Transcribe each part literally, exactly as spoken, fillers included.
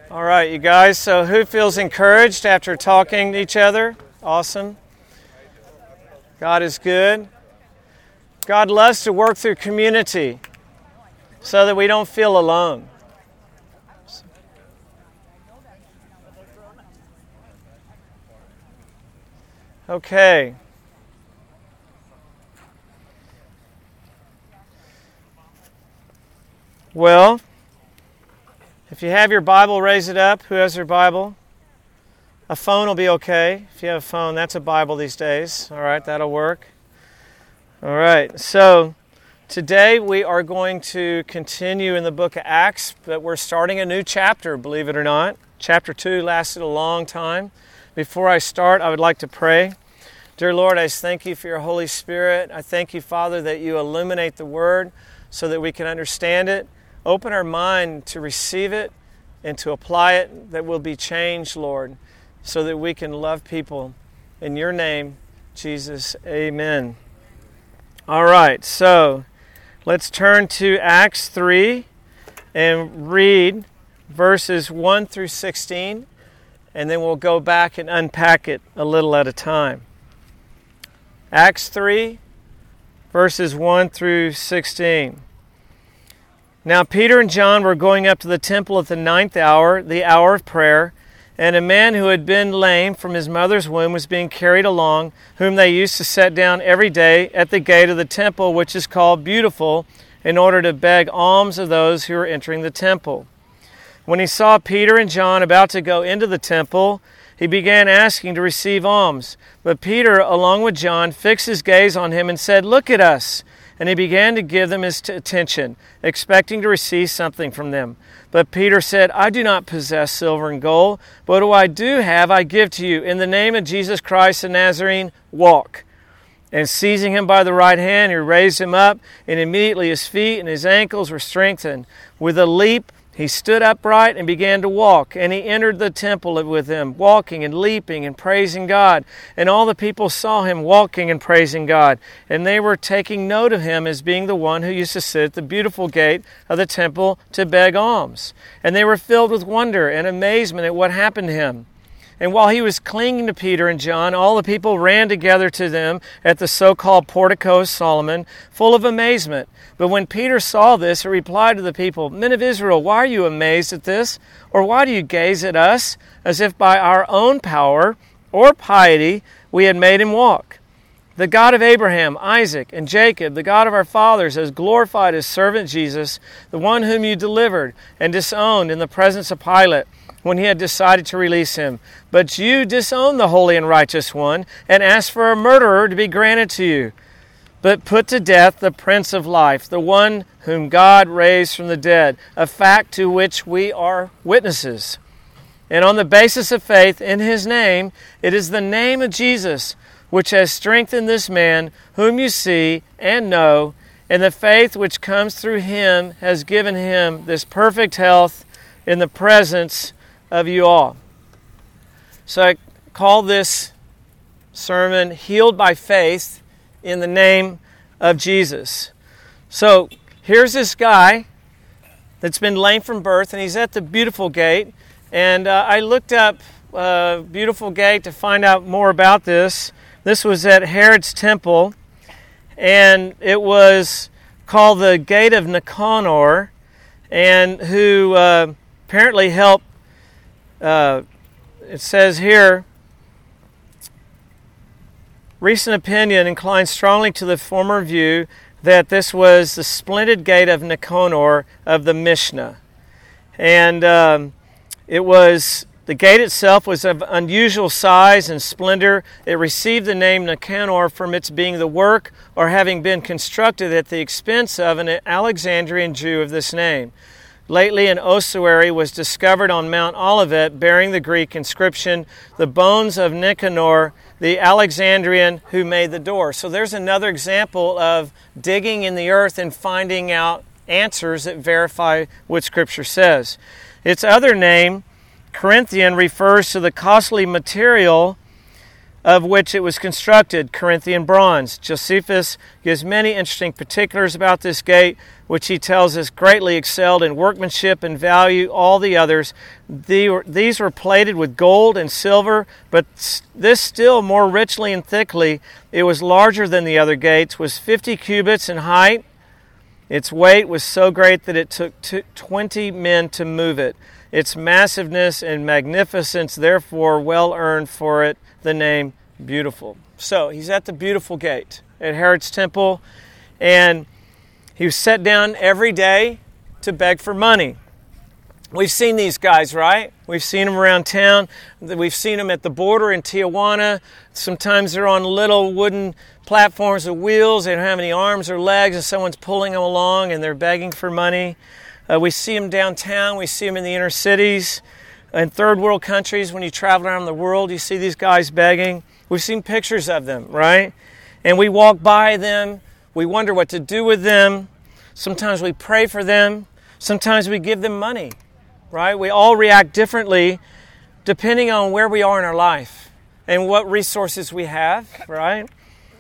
All right, you guys, so who feels encouraged after talking to each other? Awesome. God is good. God loves to work through community so that we don't feel alone. Okay. Well, if you have your Bible, raise it up. Who has their Bible? A phone will be okay. If you have a phone, that's a Bible these days. All right, that'll work. All right, so today we are going to continue in the book of Acts, but we're starting a new chapter, believe it or not. Chapter two lasted a long time. Before I start, I would like to pray. Dear Lord, I just thank you for your Holy Spirit. I thank you, Father, that you illuminate the Word so that we can understand it. Open our mind to receive it and to apply it, that we'll be changed, Lord, so that we can love people. In your name, Jesus, amen. All right, so let's turn to Acts three and read verses one through sixteen, and then we'll go back and unpack it a little at a time. Acts three, verses one through sixteen. Now Peter and John were going up to the temple at the ninth hour, the hour of prayer, and a man who had been lame from his mother's womb was being carried along, whom they used to set down every day at the gate of the temple, which is called Beautiful, in order to beg alms of those who were entering the temple. When he saw Peter and John about to go into the temple, he began asking to receive alms. But Peter, along with John, fixed his gaze on him and said, "Look at us." And he began to give them his t- attention, expecting to receive something from them. But Peter said, "I do not possess silver and gold, but what I do have I give to you. In the name of Jesus Christ the Nazarene, walk." And seizing him by the right hand, he raised him up, and immediately his feet and his ankles were strengthened. With a leap, he stood upright and began to walk, and he entered the temple with them, walking and leaping and praising God. And all the people saw him walking and praising God, and they were taking note of him as being the one who used to sit at the beautiful gate of the temple to beg alms. And they were filled with wonder and amazement at what happened to him. And while he was clinging to Peter and John, all the people ran together to them at the so-called portico of Solomon, full of amazement. But when Peter saw this, he replied to the people, "Men of Israel, why are you amazed at this? Or why do you gaze at us as if by our own power or piety we had made him walk? The God of Abraham, Isaac, and Jacob, the God of our fathers, has glorified his servant Jesus, the one whom you delivered and disowned in the presence of Pilate, when he had decided to release him. But you disowned the holy and righteous one and asked for a murderer to be granted to you. But put to death the Prince of Life, the one whom God raised from the dead, a fact to which we are witnesses. And on the basis of faith in his name, it is the name of Jesus which has strengthened this man whom you see and know, and the faith which comes through him has given him this perfect health in the presence of you all." So I call this sermon Healed by Faith in the Name of Jesus. So here's this guy that's been lame from birth, and he's at the Beautiful Gate. And uh, I looked up uh, Beautiful Gate to find out more about this. This was at Herod's temple, and it was called the Gate of Nicanor, and who uh, apparently helped. Uh, it says here, recent opinion inclines strongly to the former view that this was the splendid gate of Nicanor of the Mishnah. And um, it was, the gate itself was of unusual size and splendor. It received the name Nicanor from its being the work or having been constructed at the expense of an Alexandrian Jew of this name. Lately, an ossuary was discovered on Mount Olivet bearing the Greek inscription, "The bones of Nicanor, the Alexandrian who made the door." So there's another example of digging in the earth and finding out answers that verify what Scripture says. Its other name, Corinthian, refers to the costly material of which it was constructed, Corinthian bronze. Josephus gives many interesting particulars about this gate, which he tells us greatly excelled in workmanship and value all the others. These were plated with gold and silver, but this still more richly and thickly. It was larger than the other gates, was fifty cubits in height. Its weight was so great that it took twenty men to move it. Its massiveness and magnificence, therefore, well earned for it the name Beautiful. So he's at the Beautiful Gate at Herod's temple, and he was set down every day to beg for money. We've seen these guys, right? We've seen them around town. We've seen them at the border in Tijuana. Sometimes they're on little wooden platforms with wheels. They don't have any arms or legs, and someone's pulling them along, and they're begging for money. Uh, we see them downtown. We see them in the inner cities. In third world countries, when you travel around the world, you see these guys begging. We've seen pictures of them, right? And we walk by them. We wonder what to do with them. Sometimes we pray for them. Sometimes we give them money, right? We all react differently depending on where we are in our life and what resources we have, right?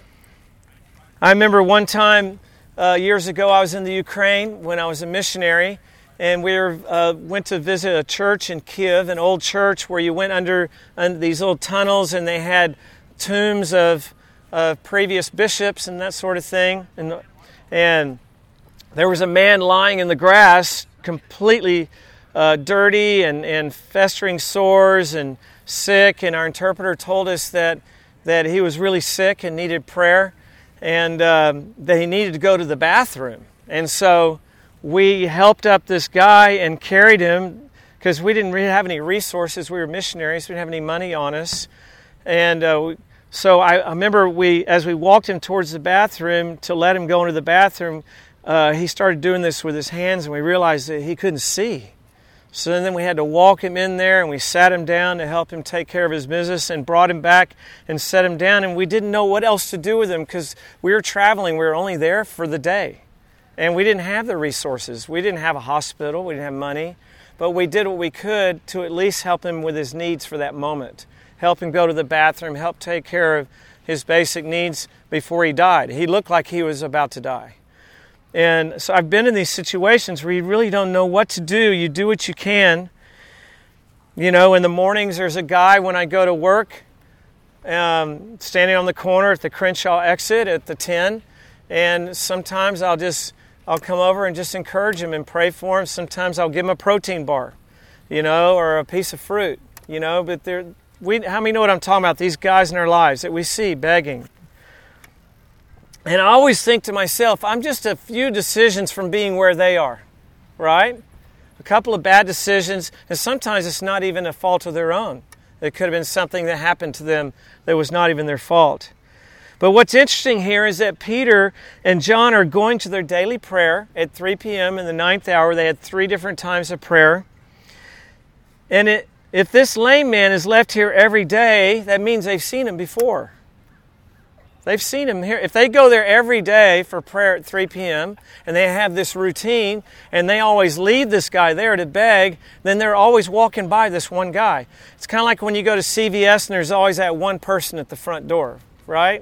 I remember one time uh, years ago I was in the Ukraine when I was a missionary, and we were, uh, went to visit a church in Kiev, an old church where you went under, under these little tunnels, and they had tombs of, of previous bishops and that sort of thing. And, and there was a man lying in the grass, completely uh, dirty and, and festering sores and sick. And our interpreter told us that, that he was really sick and needed prayer, and um, that he needed to go to the bathroom. And so we helped up this guy and carried him, because we didn't really have any resources. We were missionaries. We didn't have any money on us. And uh, we, so I, I remember we, as we walked him towards the bathroom to let him go into the bathroom, uh, he started doing this with his hands, and we realized that he couldn't see. So then we had to walk him in there, and we sat him down to help him take care of his business, and brought him back and set him down. And we didn't know what else to do with him, because we were traveling. We were only there for the day. And we didn't have the resources. We didn't have a hospital. We didn't have money. But we did what we could to at least help him with his needs for that moment. Help him go to the bathroom. Help take care of his basic needs before he died. He looked like he was about to die. And so I've been in these situations where you really don't know what to do. You do what you can. You know, in the mornings there's a guy when I go to work um, standing on the corner at the Crenshaw exit at the ten. And sometimes I'll just... I'll come over and just encourage him and pray for him. Sometimes I'll give him a protein bar, you know, or a piece of fruit, you know. But they're, we, how many know what I'm talking about? These guys in our lives that we see begging. And I always think to myself, I'm just a few decisions from being where they are, right? A couple of bad decisions, and sometimes it's not even a fault of their own. It could have been something that happened to them that was not even their fault. But what's interesting here is that Peter and John are going to their daily prayer at three p.m. in the ninth hour. They had three different times of prayer. And it, if this lame man is left here every day, that means they've seen him before. They've seen him here. If they go there every day for prayer at three p.m. and they have this routine and they always leave this guy there to beg, then they're always walking by this one guy. It's kind of like when you go to C V S and there's always that one person at the front door, right?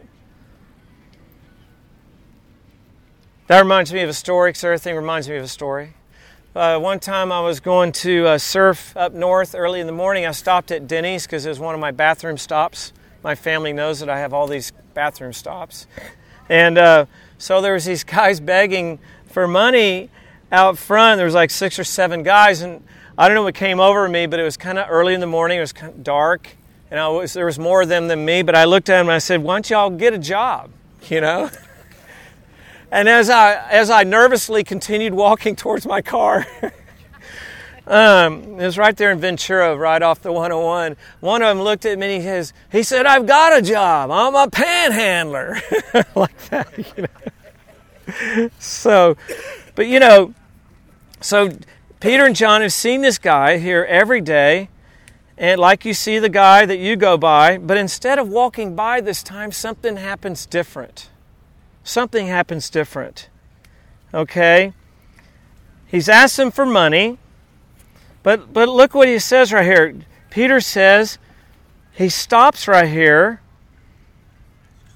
That reminds me of a story, because everything reminds me of a story. Uh, one time I was going to uh, surf up north early in the morning. I stopped at Denny's because it was one of my bathroom stops. My family knows that I have all these bathroom stops. And uh, so there was these guys begging for money out front. There was like six or seven guys, and I don't know what came over me, but it was kind of early in the morning. It was kind of dark, and I was, there was more of them than me. But I looked at them and I said, "Why don't y'all get a job?" You know. And as I as I nervously continued walking towards my car, um, it was right there in Ventura, right off the one oh one. One of them looked at me and he says, he said, "I've got a job. I'm a panhandler." Like that, you know. So, but you know, so Peter and John have seen this guy here every day, and like you see the guy that you go by, but instead of walking by this time, something happens different. Something happens different, okay? He's asked him for money, but but look what he says right here. Peter says, he stops right here,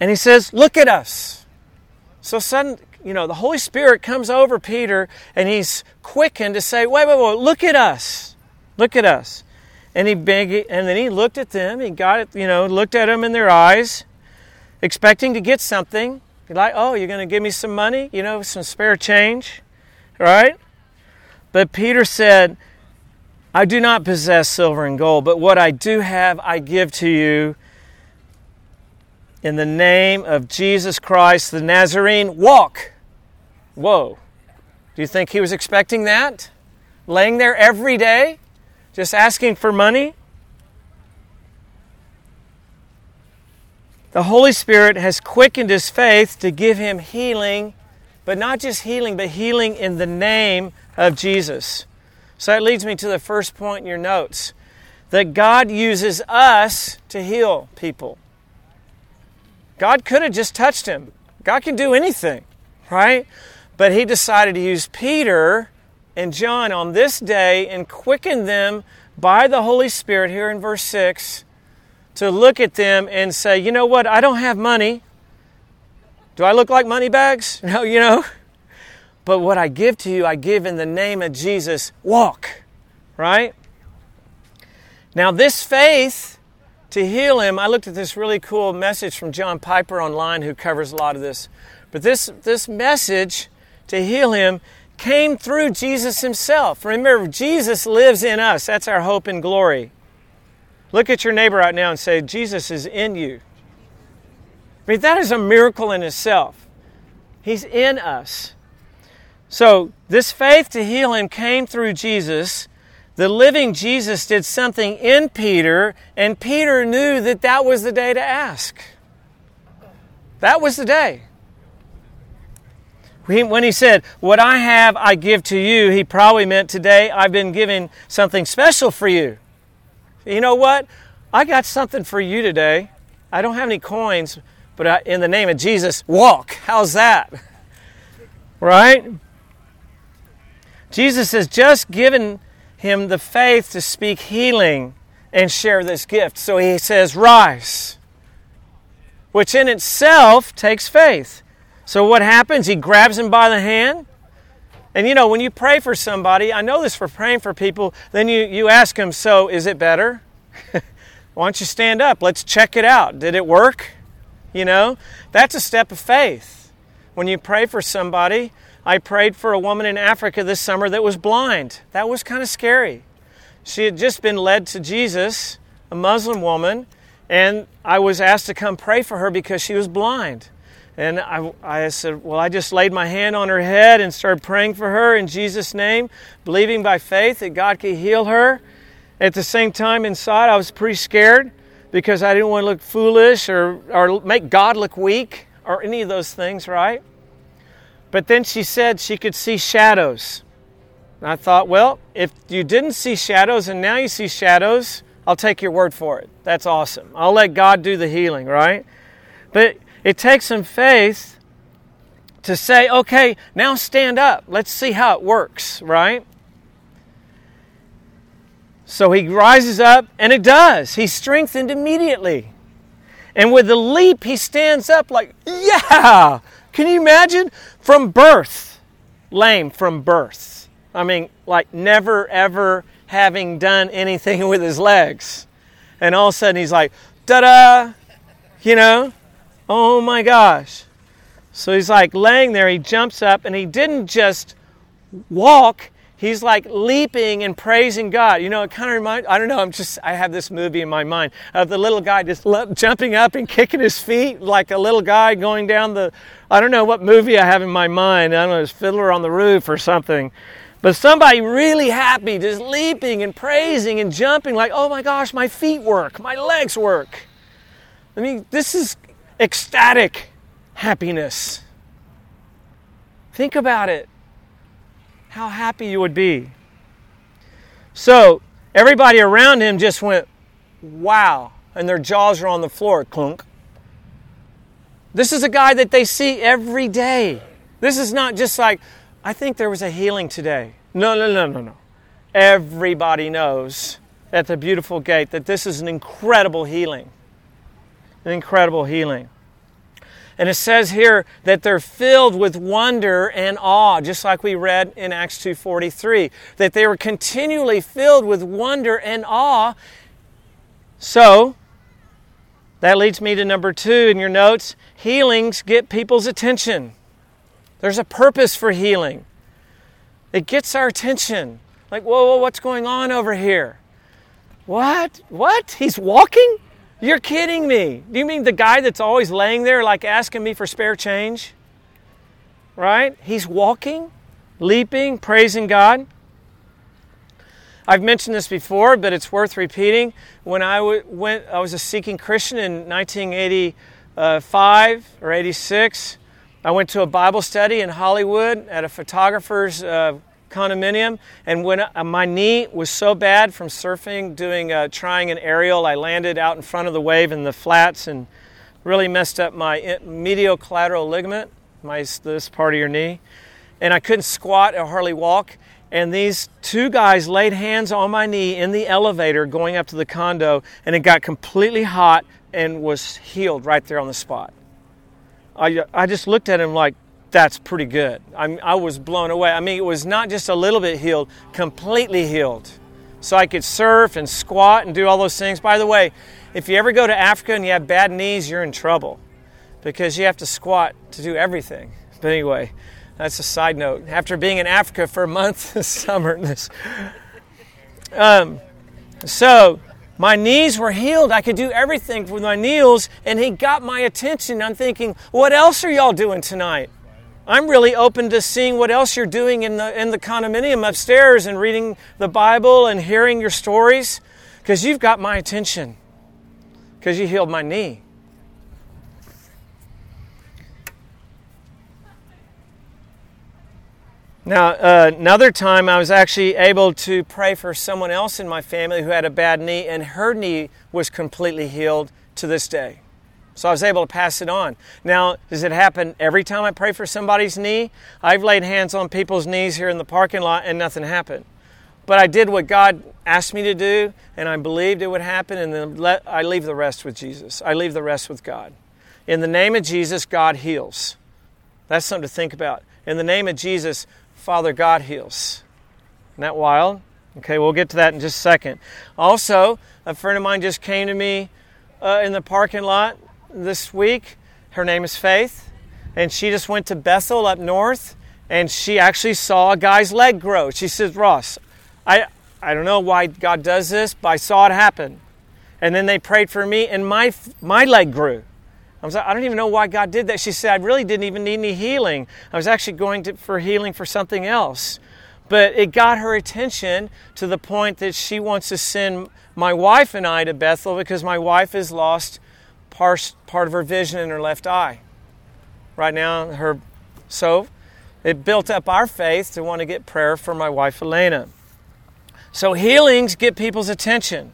And he says, look at us. So sudden, you know, the Holy Spirit comes over Peter and he's quickened to say, wait, wait, wait, look at us. Look at us. And he begged, and then he looked at them. He got it, you know, looked at them in their eyes, expecting to get something. He's like, oh, you're going to give me some money? You know, some spare change, right? But Peter said, I do not possess silver and gold, but what I do have, I give to you. In the name of Jesus Christ, the Nazarene, walk. Whoa. Do you think he was expecting that? Laying there every day, just asking for money? The Holy Spirit has quickened his faith to give him healing, but not just healing, but healing in the name of Jesus. So that leads me to the first point in your notes, that God uses us to heal people. God could have just touched him. God can do anything, right? But he decided to use Peter and John on this day and quicken them by the Holy Spirit here in verse six to look at them and say, you know what, I don't have money. Do I look like money bags? No, you know. But what I give to you, I give in the name of Jesus. Walk, right? Now this faith to heal him, I looked at this really cool message from John Piper online who covers a lot of this. But this, this message to heal him came through Jesus himself. Remember, Jesus lives in us. That's our hope and glory. Look at your neighbor right now and say, Jesus is in you. I mean, that is a miracle in itself. He's in us. So this faith to heal him came through Jesus. The living Jesus did something in Peter, and Peter knew that that was the day to ask. That was the day. When he said, what I have, I give to you, he probably meant today, I've been giving something special for you. You know what? I got something for you today. I don't have any coins, but I, in the name of Jesus, walk. How's that? Right? Jesus has just given him the faith to speak healing and share this gift. So he says, rise, which in itself takes faith. So what happens? He grabs him by the hand. And you know, when you pray for somebody, I know this for praying for people, then you, you ask them, so is it better? Why don't you stand up? Let's check it out. Did it work? You know, that's a step of faith. When you pray for somebody, I prayed for a woman in Africa this summer that was blind. That was kind of scary. She had just been led to Jesus, a Muslim woman, and I was asked to come pray for her because she was blind. And I, I said, well, I just laid my hand on her head and started praying for her in Jesus' name, believing by faith that God could heal her. At the same time, inside, I was pretty scared because I didn't want to look foolish or, or make God look weak or any of those things, right? But then she said she could see shadows. And I thought, well, if you didn't see shadows and now you see shadows, I'll take your word for it. That's awesome. I'll let God do the healing, right? But it takes some faith to say, okay, now stand up. Let's see how it works, right? So he rises up, and it does. He's strengthened immediately. And with a leap, he stands up like, yeah! Can you imagine? From birth, lame from birth. I mean, like never, ever having done anything with his legs. And all of a sudden he's like, ta-da! You know? Oh my gosh. So he's like laying there, he jumps up, and he didn't just walk, he's like leaping and praising God. You know, it kind of reminds, I don't know, I'm just, I have this movie in my mind of the little guy just jumping up and kicking his feet like a little guy going down the, I don't know what movie I have in my mind. I don't know, it's Fiddler on the Roof or something. But somebody really happy, just leaping and praising and jumping like, oh my gosh, my feet work, my legs work. I mean, this is ecstatic happiness. Think about it. How happy you would be. So, everybody around him just went, wow. And their jaws are on the floor. Clunk. This is a guy that they see every day. This is not just like, I think there was a healing today. No, no, no, no, no. Everybody knows at the beautiful gate that this is an incredible healing. An incredible healing. And it says here that they're filled with wonder and awe, just like we read in Acts two forty-three, that they were continually filled with wonder and awe. So, that leads me to number two in your notes. Healings get people's attention. There's a purpose for healing. It gets our attention. Like, whoa, whoa, what's going on over here? What? What? He's walking? You're kidding me. Do you mean the guy that's always laying there like asking me for spare change? Right? He's walking, leaping, praising God. I've mentioned this before, but it's worth repeating. When I w- went, I was a seeking Christian in nineteen eighty-five or eighty-six. I went to a Bible study in Hollywood at a photographer's uh, condominium, and when I, my knee was so bad from surfing, doing uh, trying an aerial, I landed out in front of the wave in the flats and really messed up my medial collateral ligament, my this part of your knee, and I couldn't squat or hardly walk. And these two guys laid hands on my knee in the elevator going up to the condo, and it got completely hot and was healed right there on the spot. I I just looked at him like, that's pretty good. I I was blown away. I mean, it was not just a little bit healed, completely healed. So I could surf and squat and do all those things. By the way, if you ever go to Africa and you have bad knees, you're in trouble because you have to squat to do everything. But anyway, that's a side note. After being in Africa for a month this summer, this, um, so my knees were healed. I could do everything with my knees, and he got my attention. I'm thinking, what else are y'all doing tonight? I'm really open to seeing what else you're doing in the in the condominium upstairs and reading the Bible and hearing your stories, because you've got my attention, because you healed my knee. Now, uh, another time I was actually able to pray for someone else in my family who had a bad knee, and her knee was completely healed to this day. So I was able to pass it on. Now, does it happen every time I pray for somebody's knee? I've laid hands on people's knees here in the parking lot and nothing happened. But I did what God asked me to do, and I believed it would happen, and then let, I leave the rest with Jesus. I leave the rest with God. In the name of Jesus, God heals. That's something to think about. In the name of Jesus, Father God heals. Isn't that wild? Okay, we'll get to that in just a second. Also, a friend of mine just came to me uh, in the parking lot this week. Her name is Faith, and she just went to Bethel up north, and she actually saw a guy's leg grow. She says, Ross, I I don't know why God does this, but I saw it happen. And then they prayed for me, and my my leg grew. I was like, I don't even know why God did that. She said, I really didn't even need any healing. I was actually going to, for healing for something else. But it got her attention to the point that she wants to send my wife and I to Bethel because my wife has lost part, part of her vision in her left eye. Right now, her so it built up our faith to want to get prayer for my wife, Elena. So healings get people's attention.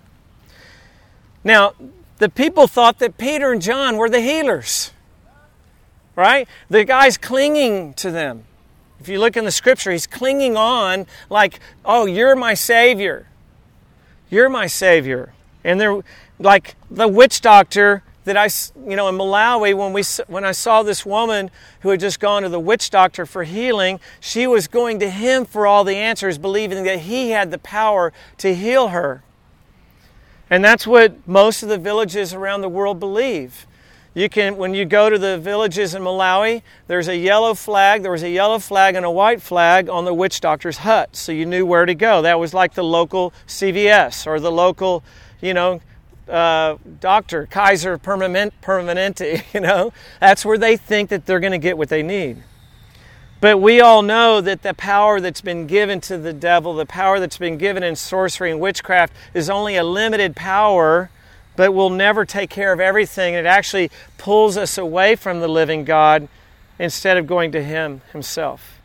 Now, the people thought that Peter and John were the healers, right? The guy's clinging to them. If you look in the scripture, he's clinging on like, oh, you're my Savior. You're my Savior. And they're like the witch doctor that I, you know, in Malawi, when we when I saw this woman who had just gone to the witch doctor for healing, she was going to him for all the answers, believing that he had the power to heal her. And that's what most of the villages around the world believe. You can, when you go to the villages in Malawi, there's a yellow flag. There was a yellow flag and a white flag on the witch doctor's hut, so you knew where to go. That was like the local C V S or the local, you know, uh, doctor, Kaiser Permanente. You know, that's where they think that they're going to get what they need. But we all know that the power that's been given to the devil, the power that's been given in sorcery and witchcraft is only a limited power, but will never take care of everything. It actually pulls us away from the living God instead of going to Him Himself.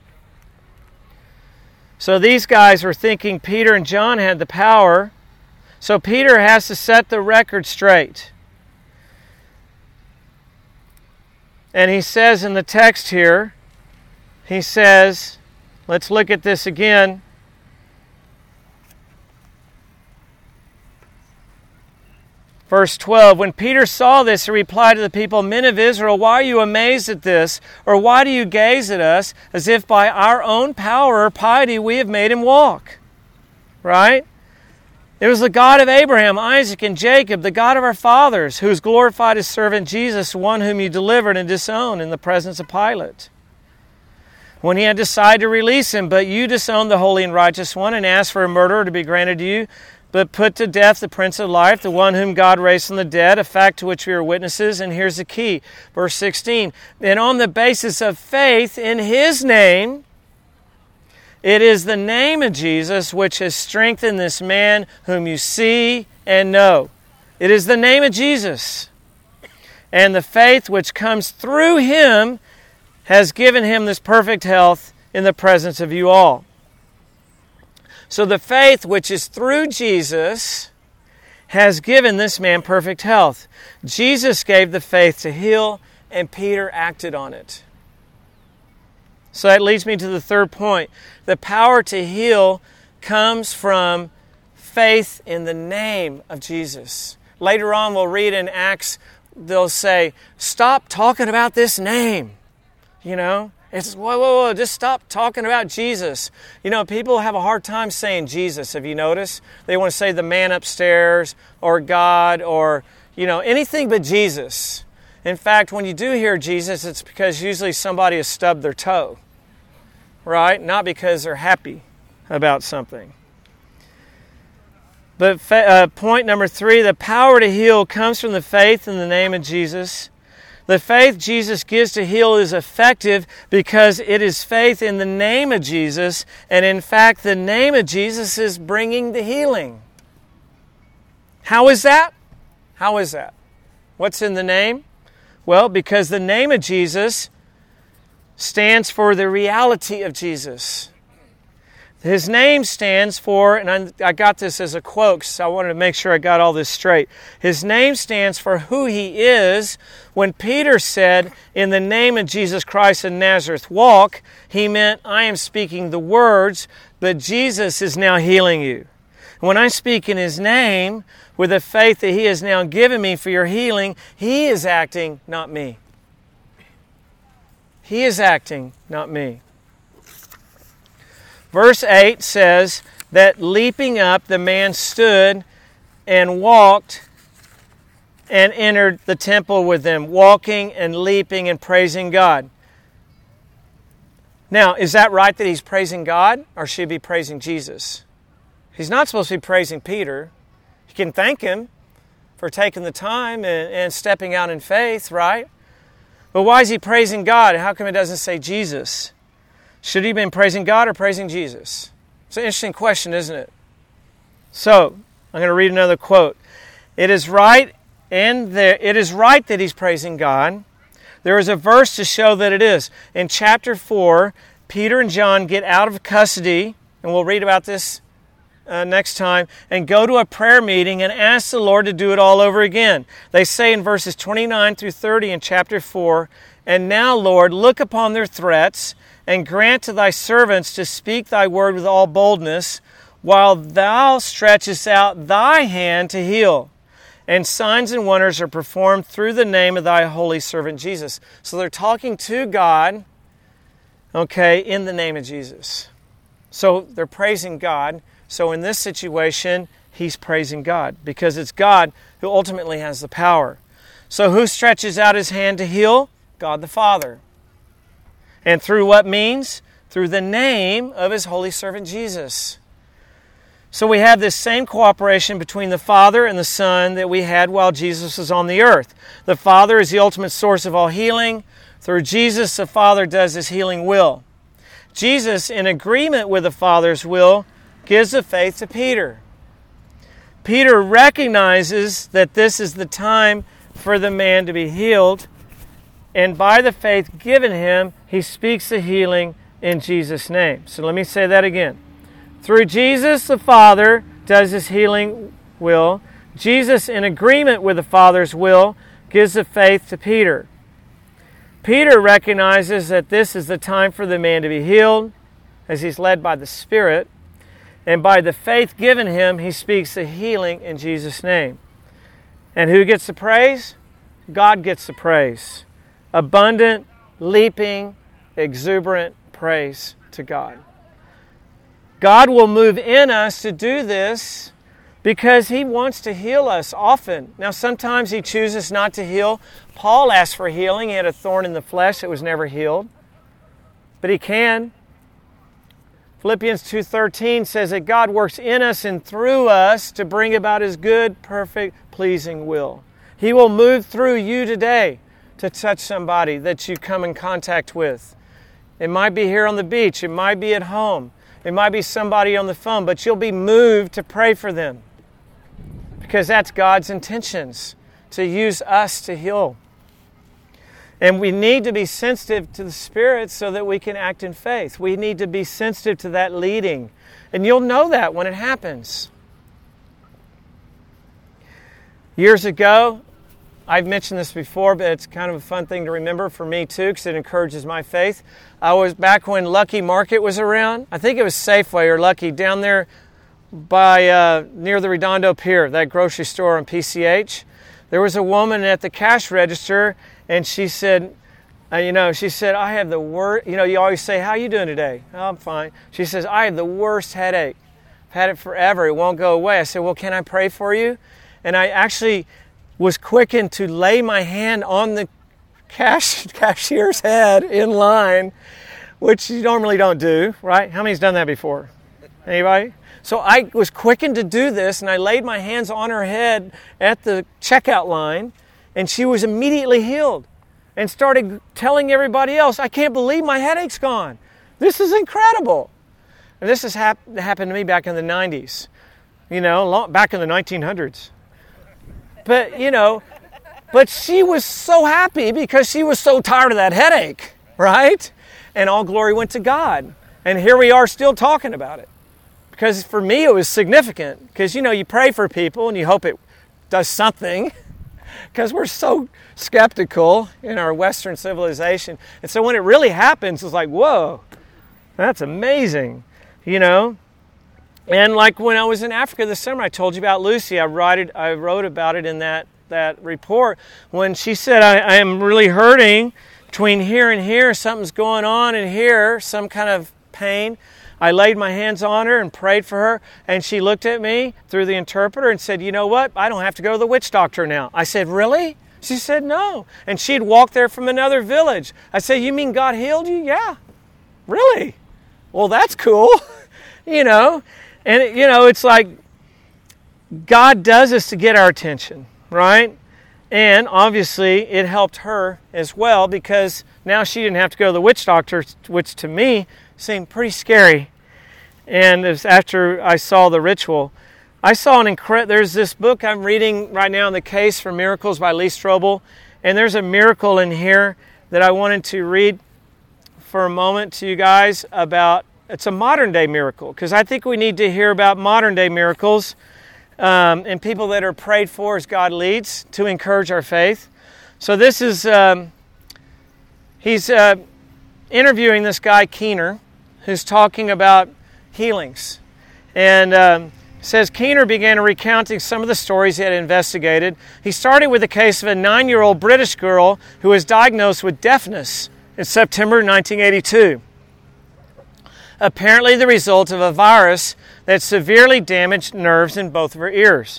So these guys were thinking Peter and John had the power, so Peter has to set the record straight. And he says in the text here, he says, let's look at this again. Verse twelve, when Peter saw this, he replied to the people, "Men of Israel, why are you amazed at this? Or why do you gaze at us as if by our own power or piety we have made him walk?" Right? It was the God of Abraham, Isaac, and Jacob, the God of our fathers, who has glorified his servant Jesus, one whom you delivered and disowned in the presence of Pilate, when he had decided to release him. But you disowned the holy and righteous one and asked for a murderer to be granted to you, but put to death the Prince of Life, the one whom God raised from the dead, a fact to which we are witnesses. And here's the key, verse sixteen. And on the basis of faith in his name, it is the name of Jesus which has strengthened this man whom you see and know. It is the name of Jesus. And the faith which comes through him has given him this perfect health in the presence of you all. So the faith which is through Jesus has given this man perfect health. Jesus gave the faith to heal, and Peter acted on it. So that leads me to the third point. The power to heal comes from faith in the name of Jesus. Later on, we'll read in Acts, they'll say, "Stop talking about this name." You know? It's, whoa, whoa, whoa, just stop talking about Jesus. You know, people have a hard time saying Jesus, have you noticed? They want to say the man upstairs or God or, you know, anything but Jesus. In fact, when you do hear Jesus, it's because usually somebody has stubbed their toe, right? Not because they're happy about something. But uh, point number three, the power to heal comes from the faith in the name of Jesus. The faith Jesus gives to heal is effective because it is faith in the name of Jesus, and in fact, the name of Jesus is bringing the healing. How is that? How is that? What's in the name? Well, because the name of Jesus stands for the reality of Jesus. His name stands for, and I got this as a quote, so I wanted to make sure I got all this straight. His name stands for who he is. When Peter said, "In the name of Jesus Christ of Nazareth, walk," he meant, I am speaking the words, but Jesus is now healing you. When I speak in his name, with the faith that he has now given me for your healing, he is acting, not me. He is acting, not me. Verse eight says that leaping up, the man stood and walked and entered the temple with them, walking and leaping and praising God. Now, is that right that he's praising God, or should he be praising Jesus? He's not supposed to be praising Peter. He can thank him for taking the time and, and stepping out in faith, right? But why is he praising God? How come it doesn't say Jesus? Should he have been praising God or praising Jesus? It's an interesting question, isn't it? So, I'm going to read another quote. It is right and there, it is right that he's praising God. There is a verse to show that it is. In chapter four, Peter and John get out of custody, and we'll read about this uh, next time, and go to a prayer meeting and ask the Lord to do it all over again. They say in verses twenty-nine through thirty in chapter four, "And now, Lord, look upon their threats, and grant to thy servants to speak thy word with all boldness, while thou stretchest out thy hand to heal. And signs and wonders are performed through the name of thy holy servant Jesus." So they're talking to God, okay, in the name of Jesus. So they're praising God. So in this situation, he's praising God, because it's God who ultimately has the power. So who stretches out his hand to heal? God the Father. And through what means? Through the name of his holy servant Jesus. So we have this same cooperation between the Father and the Son that we had while Jesus was on the earth. The Father is the ultimate source of all healing. Through Jesus, the Father does his healing will. Jesus, in agreement with the Father's will, gives the faith to Peter. Peter recognizes that this is the time for the man to be healed, and by the faith given him, he speaks the healing in Jesus' name. So let me say that again. Through Jesus, the Father does his healing will. Jesus, in agreement with the Father's will, gives the faith to Peter. Peter recognizes that this is the time for the man to be healed, as he's led by the Spirit. And by the faith given him, he speaks the healing in Jesus' name. And who gets the praise? God gets the praise. Abundant, leaping, exuberant praise to God. God will move in us to do this because He wants to heal us often. Now, sometimes He chooses not to heal. Paul asked for healing. He had a thorn in the flesh that was never healed. But He can. Philippians two thirteen says that God works in us and through us to bring about His good, perfect, pleasing will. He will move through you today to touch somebody that you come in contact with. It might be here on the beach. It might be at home. It might be somebody on the phone, but you'll be moved to pray for them because that's God's intentions, to use us to heal. And we need to be sensitive to the Spirit so that we can act in faith. We need to be sensitive to that leading. And you'll know that when it happens. Years ago, I've mentioned this before, but it's kind of a fun thing to remember for me too, because it encourages my faith. I was back when Lucky Market was around. I think it was Safeway or Lucky down there by uh, near the Redondo Pier, that grocery store on P C H. There was a woman at the cash register, and she said, uh, you know, she said, I have the worst, you know, you always say, how are you doing today? Oh, I'm fine. She says, I have the worst headache. I've had it forever. It won't go away. I said, well, can I pray for you? And I actually was quickened to lay my hand on the cash, cashier's head in line, which you normally don't do, right? How many's done that before? Anybody? So I was quickened to do this, and I laid my hands on her head at the checkout line, and she was immediately healed and started telling everybody else, I can't believe my headache's gone. This is incredible. And this has hap- happened to me back in the nineties, you know, long, back in the nineteen hundreds. But, you know, but she was so happy because she was so tired of that headache, right? And all glory went to God. And here we are still talking about it. Because for me it was significant. Because, you know, you pray for people and you hope it does something. Because we're so skeptical in our Western civilization. And so when it really happens, it's like, whoa, that's amazing, you know. And like when I was in Africa this summer, I told you about Lucy. I wrote, it, I wrote about it in that, that report. When she said, I, I am really hurting between here and here, something's going on in here, some kind of pain. I laid my hands on her and prayed for her, and she looked at me through the interpreter and said, you know what, I don't have to go to the witch doctor now. I said, really? She said, no. And she'd walked there from another village. I said, you mean God healed you? Yeah. Really? Well, that's cool. You know, and, it, you know, it's like God does this to get our attention, right? And obviously it helped her as well because now she didn't have to go to the witch doctor, which to me seemed pretty scary. And it was after I saw the ritual. I saw an incredible, there's this book I'm reading right now, The Case for Miracles by Lee Strobel. And there's a miracle in here that I wanted to read for a moment to you guys about. It's a modern day miracle because I think we need to hear about modern day miracles um, and people that are prayed for as God leads to encourage our faith. So this is, um, he's uh, interviewing this guy Keener who's talking about healings. And um, says Keener began recounting some of the stories he had investigated. He started with the case of a nine-year-old British girl who was diagnosed with deafness in September nineteen eighty-two. Apparently the result of a virus that severely damaged nerves in both of her ears.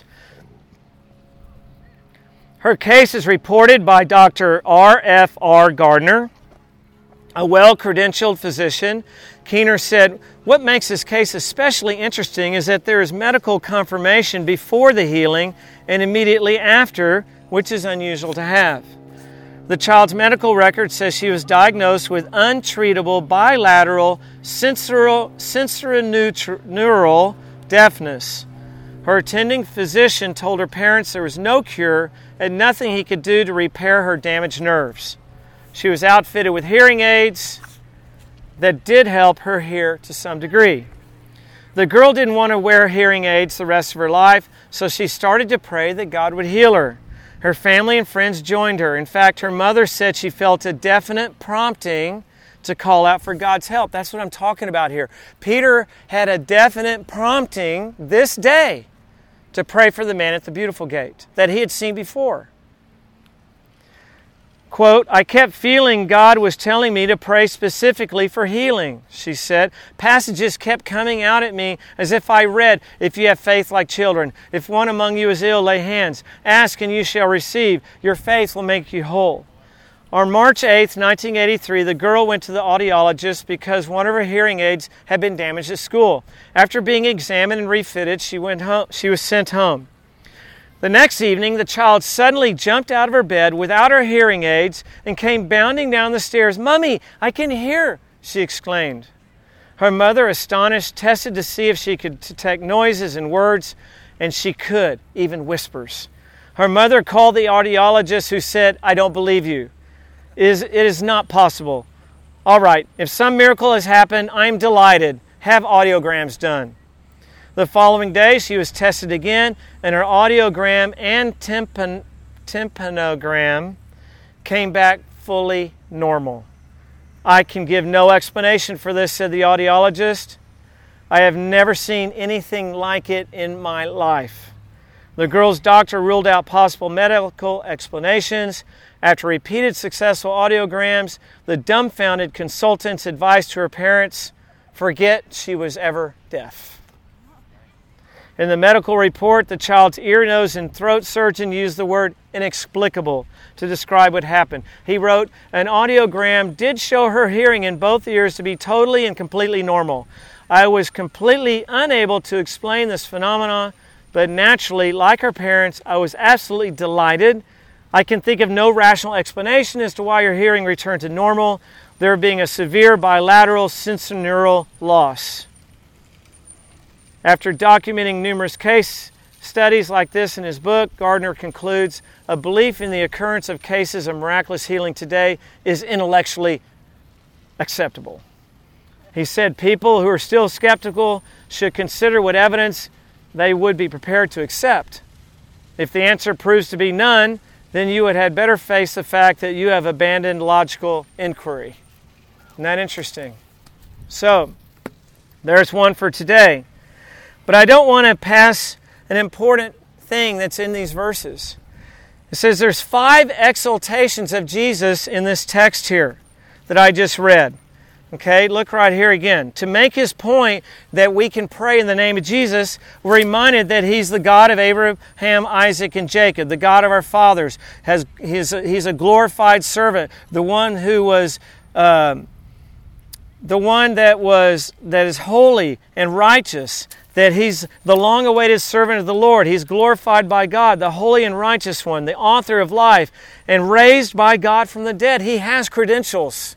Her case is reported by Doctor R F R Gardner, a well-credentialed physician. Keener said, what makes this case especially interesting is that there is medical confirmation before the healing and immediately after, which is unusual to have. The child's medical record says she was diagnosed with untreatable bilateral sensorineural deafness. Her attending physician told her parents there was no cure and nothing he could do to repair her damaged nerves. She was outfitted with hearing aids that did help her hear to some degree. The girl didn't want to wear hearing aids the rest of her life, so she started to pray that God would heal her. Her family and friends joined her. In fact, her mother said she felt a definite prompting to call out for God's help. That's what I'm talking about here. Peter had a definite prompting this day to pray for the man at the Beautiful Gate that he had seen before. Quote, I kept feeling God was telling me to pray specifically for healing, she said. Passages kept coming out at me as if I read, if you have faith like children, if one among you is ill, lay hands. Ask and you shall receive. Your faith will make you whole. On March eighth, nineteen eighty-three, the girl went to the audiologist because one of her hearing aids had been damaged at school. After being examined and refitted, she went home. She was sent home. The next evening, the child suddenly jumped out of her bed without her hearing aids and came bounding down the stairs. Mommy, I can hear, she exclaimed. Her mother, astonished, tested to see if she could detect noises and words, and she could, even whispers. Her mother called the audiologist, who said, I don't believe you. It is, it is not possible. All right, if some miracle has happened, I'm delighted. Have audiograms done. The following day, she was tested again, and her audiogram and tympan- tympanogram came back fully normal. I can give no explanation for this, said the audiologist. I have never seen anything like it in my life. The girl's doctor ruled out possible medical explanations. After repeated successful audiograms, the dumbfounded consultants advised to her parents, forget she was ever deaf. In the medical report, the child's ear, nose, and throat surgeon used the word inexplicable to describe what happened. He wrote, an audiogram did show her hearing in both ears to be totally and completely normal. I was completely unable to explain this phenomenon, but naturally, like her parents, I was absolutely delighted. I can think of no rational explanation as to why your hearing returned to normal, there being a severe bilateral sensorineural loss. After documenting numerous case studies like this in his book, Gardner concludes, a belief in the occurrence of cases of miraculous healing today is intellectually acceptable. He said people who are still skeptical should consider what evidence they would be prepared to accept. If the answer proves to be none, then you would have better face the fact that you have abandoned logical inquiry. Isn't that interesting? So, there's one for today. But I don't want to pass an important thing that's in these verses. It says there's five exaltations of Jesus in this text here that I just read. Okay, look right here again. To make his point that we can pray in the name of Jesus, we're reminded that he's the God of Abraham, Isaac, and Jacob, the God of our fathers. Has He's a, he's a glorified servant, the one who was... Um, the one that was that is holy and righteous, that he's the long-awaited servant of the Lord. He's glorified by God, the holy and righteous one, the author of life, and raised by God from the dead. He has credentials.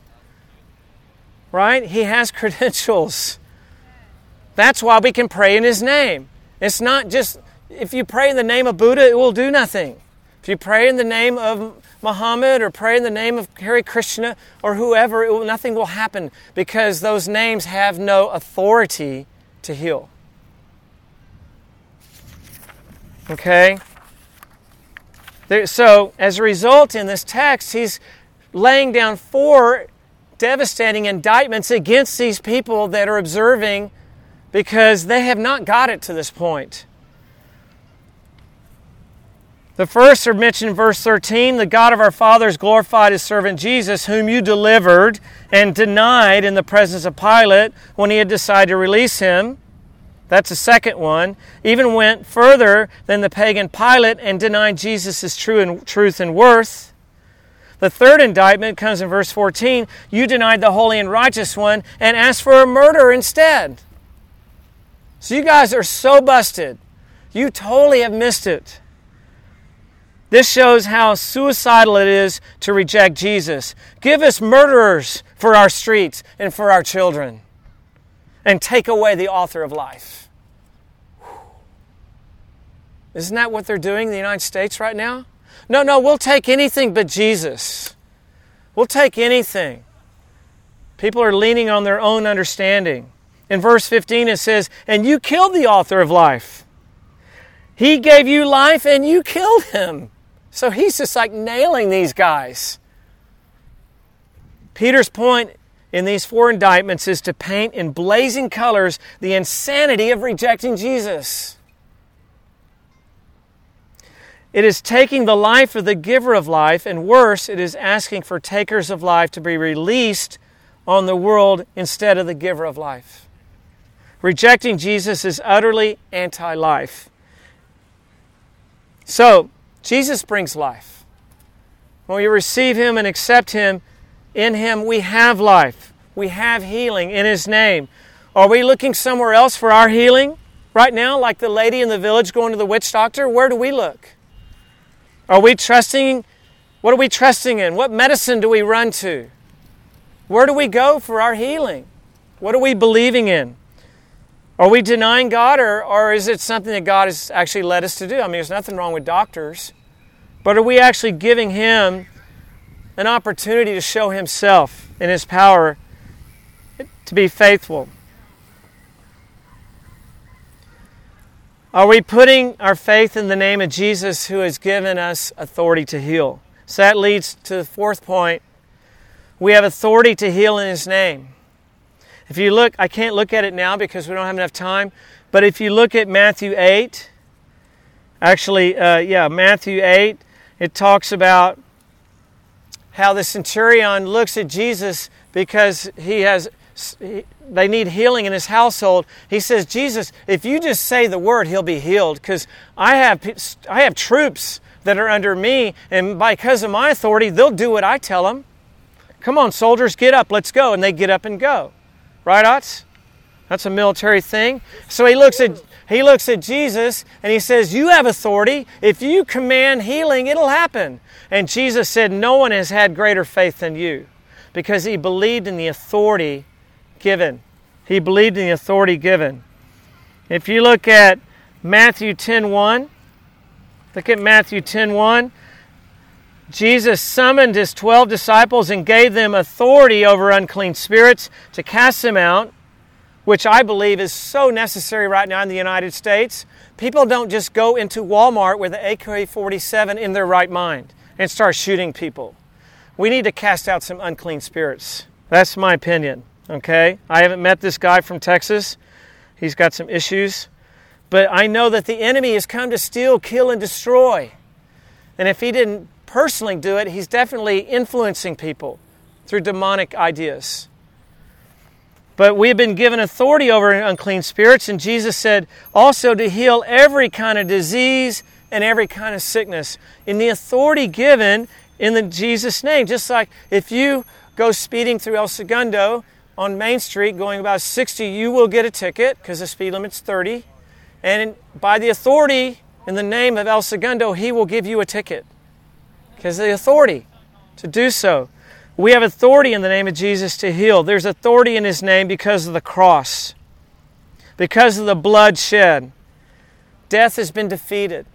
Right? He has credentials. That's why we can pray in his name. It's not just, if you pray in the name of Buddha, it will do nothing. If you pray in the name of Muhammad or pray in the name of Hare Krishna or whoever, it will, nothing will happen because those names have no authority to heal. Okay? There, so, as a result, in this text, he's laying down four devastating indictments against these people that are observing because they have not got it to this point. The first are mentioned in verse thirteen. The God of our fathers glorified his servant Jesus, whom you delivered and denied in the presence of Pilate when he had decided to release him. That's the second one. Even went further than the pagan Pilate and denied Jesus' true and, truth and worth. The third indictment comes in verse fourteen. You denied the holy and righteous one and asked for a murderer instead. So you guys are so busted. You totally have missed it. This shows how suicidal it is to reject Jesus. Give us murderers for our streets and for our children. And take away the author of life. Isn't that what they're doing in the United States right now? No, no, we'll take anything but Jesus. We'll take anything. People are leaning on their own understanding. In verse fifteen it says, and you killed the author of life. He gave you life and you killed him. So he's just like nailing these guys. Peter's point in these four indictments is to paint in blazing colors the insanity of rejecting Jesus. It is taking the life of the giver of life, and worse, it is asking for takers of life to be released on the world instead of the giver of life. Rejecting Jesus is utterly anti-life. So, Jesus brings life. When we receive Him and accept Him, in Him we have life. We have healing in His name. Are we looking somewhere else for our healing right now, like the lady in the village going to the witch doctor? Where do we look? Are we trusting? What are we trusting in? What medicine do we run to? Where do we go for our healing? What are we believing in? Are we denying God, or, or is it something that God has actually led us to do? I mean, there's nothing wrong with doctors. But are we actually giving Him an opportunity to show Himself and His power to be faithful? Are we putting our faith in the name of Jesus, who has given us authority to heal? So that leads to the fourth point. We have authority to heal in His name. If you look, I can't look at it now because we don't have enough time, but if you look at Matthew eight, actually, uh, yeah, Matthew eight, it talks about how the centurion looks at Jesus because he has, they need healing in his household. He says, Jesus, if you just say the word, he'll be healed, because I have, I have troops that are under me, and because of my authority, they'll do what I tell them. Come on, soldiers, get up, let's go. And they get up and go. Right, Ots? That's a military thing. So he looks at he looks at Jesus and he says, you have authority. If you command healing, it'll happen. And Jesus said, no one has had greater faith than you, because he believed in the authority given. He believed in the authority given. If you look at Matthew ten one, look at Matthew ten one. Jesus summoned His twelve disciples and gave them authority over unclean spirits to cast them out, which I believe is so necessary right now in the United States. People don't just go into Walmart with an A K forty-seven in their right mind and start shooting people. We need to cast out some unclean spirits. That's my opinion, okay? I haven't met this guy from Texas. He's got some issues. But I know that the enemy has come to steal, kill, and destroy. And if he didn't personally do it, he's definitely influencing people through demonic ideas. But we have been given authority over unclean spirits, and Jesus said also to heal every kind of disease and every kind of sickness in the authority given in the Jesus name. Just like if you go speeding through El Segundo on Main Street going about sixty, you will get a ticket because the speed limit's thirty. And by the authority in the name of El Segundo, He will give you a ticket, because of the authority to do so. We have authority in the name of Jesus to heal. There's authority in His name because of the cross, because of the blood shed. Death has been defeated.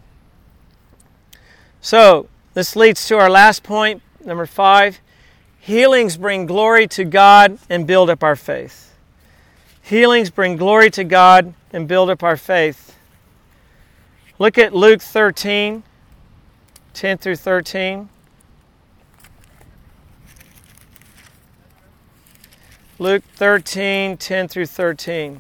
So, this leads to our last point, number five. Healings bring glory to God and build up our faith. Healings bring glory to God and build up our faith. Look at Luke thirteen. ten through thirteen. Luke thirteen, ten through thirteen.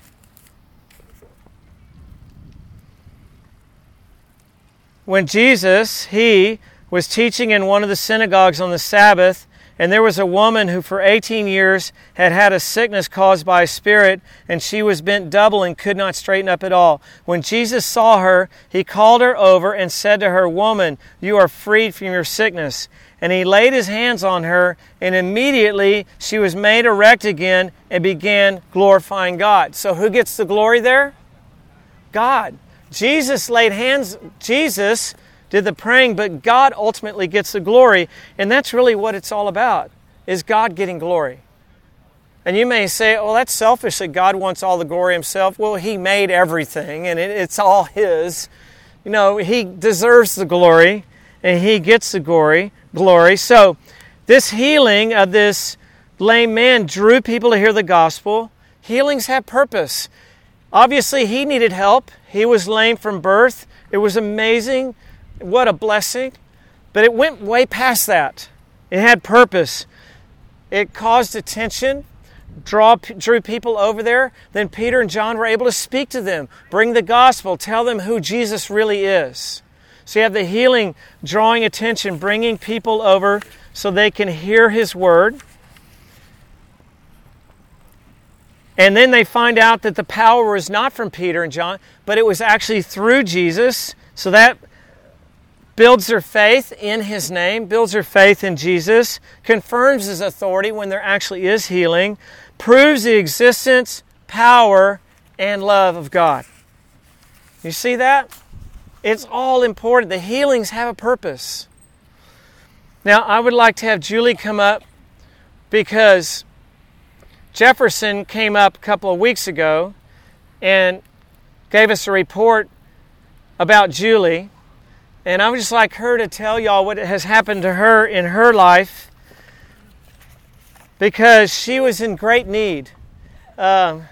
When Jesus, He, was teaching in one of the synagogues on the Sabbath, and there was a woman who for eighteen years had had a sickness caused by a spirit, and she was bent double and could not straighten up at all. When Jesus saw her, He called her over and said to her, Woman, you are freed from your sickness. And He laid His hands on her, and immediately she was made erect again and began glorifying God. So who gets the glory there? God. Jesus laid hands, Jesus did the praying, but God ultimately gets the glory. And that's really what it's all about, is God getting glory. And you may say, well, that's selfish that God wants all the glory Himself. Well, He made everything, and it, it's all His. You know, He deserves the glory, and He gets the glory. glory. So this healing of this lame man drew people to hear the gospel. Healings have purpose. Obviously, he needed help. He was lame from birth. It was amazing. What a blessing. But it went way past that. It had purpose. It caused attention, draw, drew people over there. Then Peter and John were able to speak to them, bring the gospel, tell them who Jesus really is. So you have the healing, drawing attention, bringing people over so they can hear his word. And then they find out that the power was not from Peter and John, but it was actually through Jesus. So that builds their faith in his name, builds their faith in Jesus, confirms his authority when there actually is healing, proves the existence, power, and love of God. You see that? It's all important. The healings have a purpose. Now, I would like to have Julie come up because Jefferson came up a couple of weeks ago and gave us a report about Julie. And I would just like her to tell y'all what has happened to her in her life, because she was in great need um,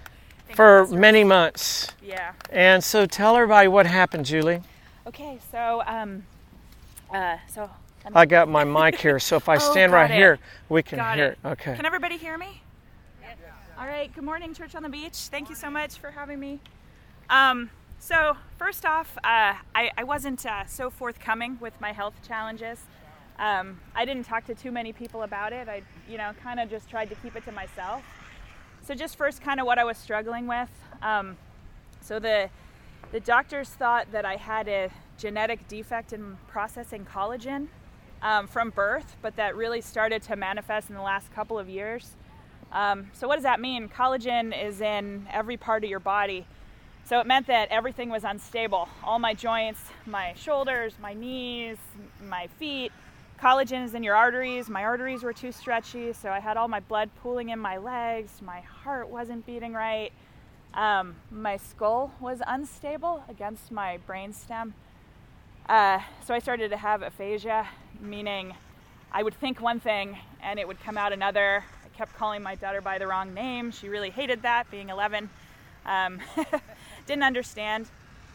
for many months. Yeah. And so tell everybody what happened, Julie. Okay, so, um, uh, so. I'm I got my mic here, so if I oh, stand right it. here, we can got hear it. it. Okay. Can everybody hear me? Yes. All right, good morning, Church on the Beach. Thank you so much for having me. Um, so, first off, uh, I, I wasn't uh, so forthcoming with my health challenges. Um, I didn't talk to too many people about it. I, you know, kind of just tried to keep it to myself. So just first kind of what I was struggling with. Um, so the the doctors thought that I had a genetic defect in processing collagen um, from birth, but that really started to manifest in the last couple of years. Um, so what does that mean? Collagen is in every part of your body. So it meant that everything was unstable. All my joints, my shoulders, my knees, my feet. Collagen is in your arteries. My arteries were too stretchy, so I had all my blood pooling in my legs. My heart wasn't beating right. Um, my skull was unstable against my brainstem. Uh, so I started to have aphasia, meaning I would think one thing and it would come out another. I kept calling my daughter by the wrong name. She really hated that, being eleven. Um, didn't understand.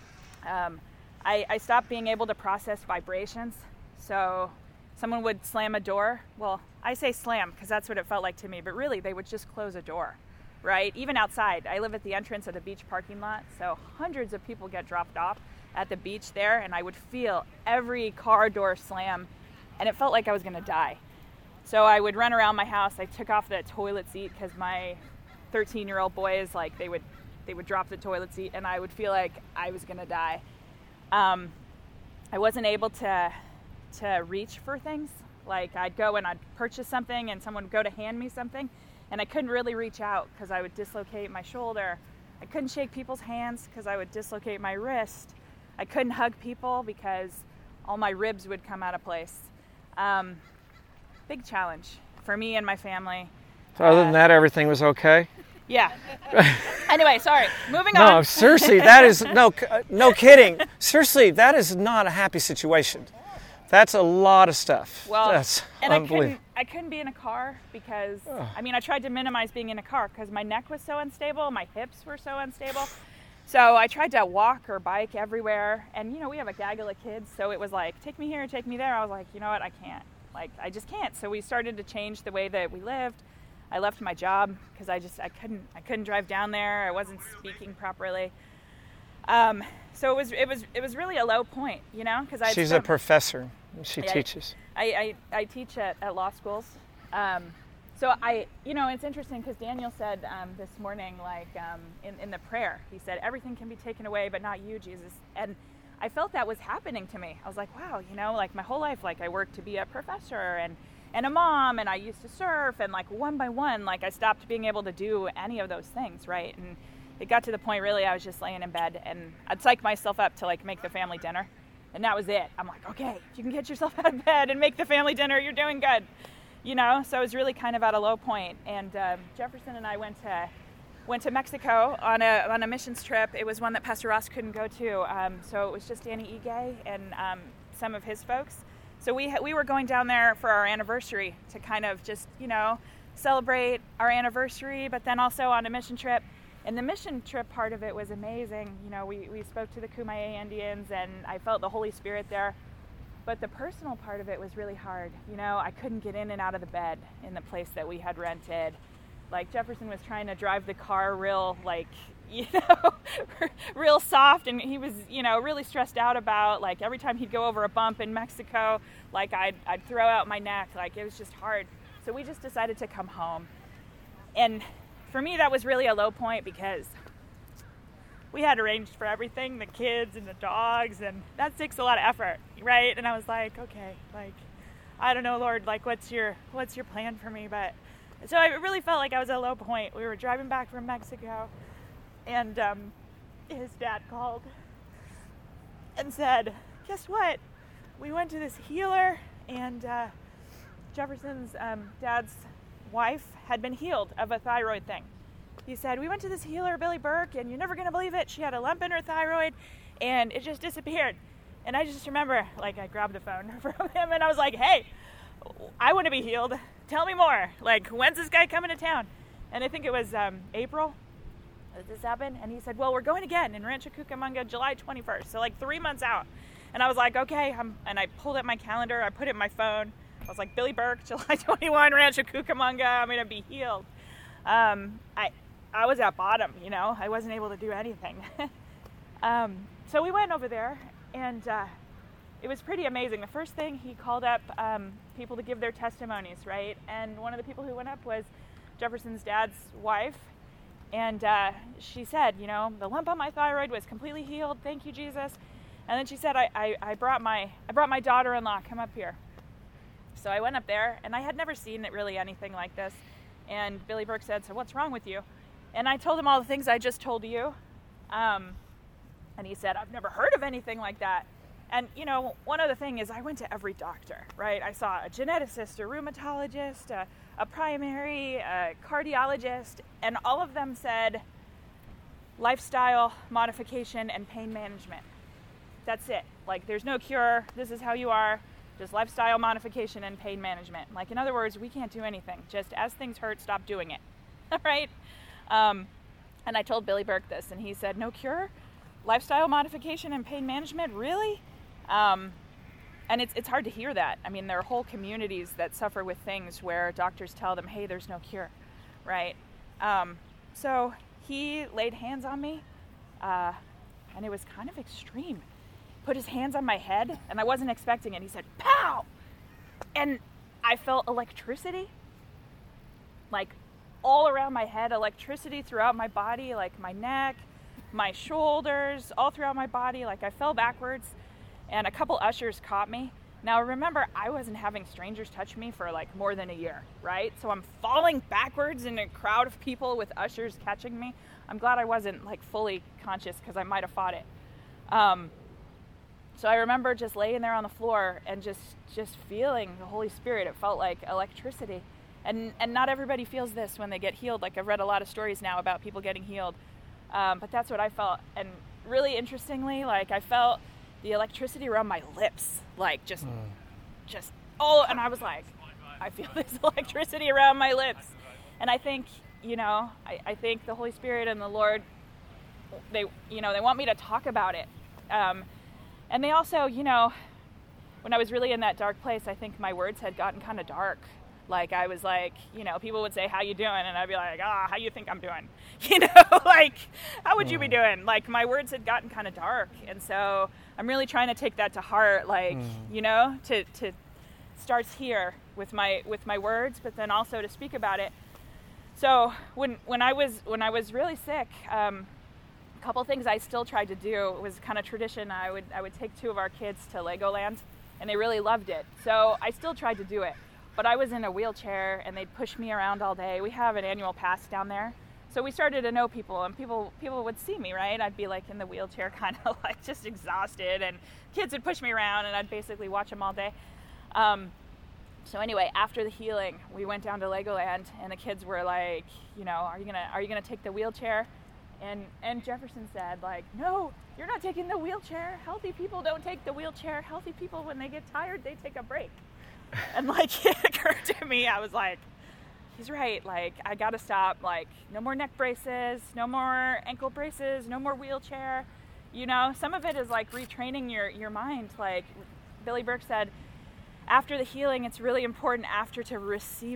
Um, I, I stopped being able to process vibrations. So someone would slam a door. Well, I say slam because that's what it felt like to me, but really they would just close a door, right? Even outside. I live at the entrance of the beach parking lot, so hundreds of people get dropped off at the beach there, and I would feel every car door slam, and it felt like I was going to die. So I would run around my house. I took off the toilet seat because my thirteen-year-old boys, like, they would they would drop the toilet seat, and I would feel like I was going to die. Um, I wasn't able to to reach for things. Like, I'd go and I'd purchase something, and someone would go to hand me something, and I couldn't really reach out because I would dislocate my shoulder. I couldn't shake people's hands because I would dislocate my wrist. I couldn't hug people because all my ribs would come out of place. Um, big challenge for me and my family. So other than that, everything was okay? Yeah. Anyway, sorry. Moving no, on. No, seriously, that is, no, no kidding. Seriously, that is not a happy situation. That's a lot of stuff. Well, That's and I unbelievable. couldn't, I couldn't be in a car because, I mean, I tried to minimize being in a car because my neck was so unstable, my hips were so unstable. So I tried to walk or bike everywhere. And, you know, we have a gaggle of kids, so it was like, take me here, take me there. I was like, you know what, I can't. Like, I just can't. So we started to change the way that we lived. I left my job because I just, I couldn't, I couldn't drive down there. I wasn't speaking properly. Um, so it was, it was, it was really a low point, you know, because I. She's spent, a professor. She yeah, teaches. I, I, I teach at, at law schools. Um, so I, you know, it's interesting because Daniel said um, this morning, like um, in, in the prayer, he said, everything can be taken away, but not you, Jesus. And I felt that was happening to me. I was like, wow, you know, like my whole life, like I worked to be a professor and, and a mom, and I used to surf, and like one by one, like I stopped being able to do any of those things, right? And it got to the point, really, I was just laying in bed, and I'd psych myself up to like make the family dinner. And that was it. I'm like, okay, if you can get yourself out of bed and make the family dinner, you're doing good. You know, so I was really kind of at a low point. And um, Jefferson and I went to went to Mexico on a on a missions trip. It was one that Pastor Ross couldn't go to. Um, so it was just Danny Ige and um, some of his folks. So we ha- we were going down there for our anniversary to kind of just, you know, celebrate our anniversary, but then also on a mission trip. And the mission trip part of it was amazing. You know, we, we spoke to the Kumeyaay Indians, and I felt the Holy Spirit there. But the personal part of it was really hard. You know, I couldn't get in and out of the bed in the place that we had rented. Like, Jefferson was trying to drive the car real, like, you know, real soft, and he was, you know, really stressed out about, like, every time he'd go over a bump in Mexico, like, I'd, I'd throw out my neck, like, it was just hard. So we just decided to come home. And for me, that was really a low point because we had arranged for everything, the kids and the dogs, and that takes a lot of effort, right? And I was like, okay, like, I don't know, Lord, like, what's your, what's your plan for me? But so I really felt like I was at a low point. We were driving back from Mexico, and um, his dad called and said, guess what? We went to this healer, and uh, Jefferson's um, dad's wife had been healed of a thyroid thing. He said, we went to this healer, Billy Burke, and you're never going to believe it. She had a lump in her thyroid, and it just disappeared. And I just remember, like, I grabbed the phone from him, and I was like, hey, I want to be healed. Tell me more. Like, when's this guy coming to town? And I think it was um, April that this happened. And he said, well, we're going again in Rancho Cucamonga, July twenty-first. So, like, three months out. And I was like, okay. I'm, and I pulled up my calendar. I put it in my phone. I was like, Billy Burke, July twenty-first, Rancho Cucamonga. I'm going to be healed. Um, I... I was at bottom, you know, I wasn't able to do anything. um, so we went over there, and uh, it was pretty amazing. The first thing, he called up um, people to give their testimonies, right? And one of the people who went up was Jefferson's dad's wife, and uh, she said, you know, the lump on my thyroid was completely healed. Thank you, Jesus. And then she said, I, I, I brought my I brought my daughter-in-law. Come up here. So I went up there, and I had never seen it really anything like this. And Billy Burke said, so what's wrong with you? And I told him all the things I just told you. Um, and he said, I've never heard of anything like that. And, you know, one other thing is I went to every doctor, right? I saw a geneticist, a rheumatologist, a, a primary, a cardiologist, and all of them said lifestyle modification and pain management. That's it. Like, there's no cure. This is how you are. Just lifestyle modification and pain management. Like, in other words, we can't do anything. Just as things hurt, stop doing it. Right? Um, and I told Billy Burke this, and he said, no cure? Lifestyle modification and pain management? Really? Um, and it's it's hard to hear that. I mean, there are whole communities that suffer with things where doctors tell them, hey, there's no cure, right? Um, so he laid hands on me, uh, and it was kind of extreme. Put his hands on my head, and I wasn't expecting it. He said, pow! And I felt electricity, like all around my head, electricity throughout my body, like my neck, my shoulders, all throughout my body. Like, I fell backwards, and a couple ushers caught me. Now, remember, I wasn't having strangers touch me for like more than a year, right? So I'm falling backwards in a crowd of people with ushers catching me. I'm glad I wasn't like fully conscious, because I might have fought it. Um, so I remember just laying there on the floor and just, just feeling the Holy Spirit. It felt like electricity. And and not everybody feels this when they get healed. Like, I've read a lot of stories now about people getting healed. Um, but that's what I felt. And really interestingly, like, I felt the electricity around my lips, like just, mm. just, oh, and I was like, I feel this electricity around my lips. And I think, you know, I, I think the Holy Spirit and the Lord, they, you know, they want me to talk about it. Um, and they also, you know, when I was really in that dark place, I think my words had gotten kind of dark. Like, I was like, you know, people would say, how you doing? And I'd be like, ah, how you think I'm doing? You know, like, how would you be doing? Like, my words had gotten kind of dark. And so I'm really trying to take that to heart, like, mm. you know, to, to starts here with my with my words, but then also to speak about it. So when when I was when I was really sick, um, a couple things I still tried to do. It was kind of tradition. I would I would take two of our kids to Legoland, and they really loved it. So I still tried to do it. But I was in a wheelchair, and they'd push me around all day. We have an annual pass down there. So we started to know people, and people people would see me, right? I'd be like in the wheelchair, kind of like just exhausted, and kids would push me around, and I'd basically watch them all day. Um, so anyway, after the healing, we went down to Legoland, and the kids were like, you know, are you gonna are you gonna take the wheelchair? And and Jefferson said, like, no, you're not taking the wheelchair. Healthy people don't take the wheelchair. Healthy people, when they get tired, they take a break. And like, it occurred to me, I was like, he's right. Like, I gotta stop. Like, no more neck braces, no more ankle braces, no more wheelchair. You know, some of it is like retraining your, your mind. Like Billy Burke said, after the healing, it's really important after to receive it,